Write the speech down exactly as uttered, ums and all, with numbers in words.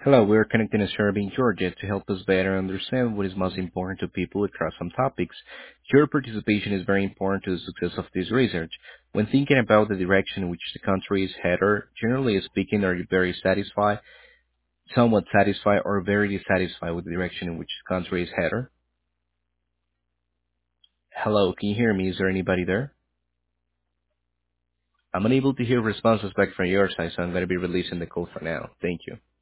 Hello, we're connecting a survey in Georgia to help us better understand what is most important to people across some topics. Your participation is very important to the success of this research. When thinking about the direction in which the country is headed, generally speaking, are you very satisfied, somewhat satisfied, or very dissatisfied with the direction in which the country is headed? Hello, can you hear me? Is there anybody there? I'm unable to hear responses back from your side, so I'm going to be releasing the call for now. Thank you.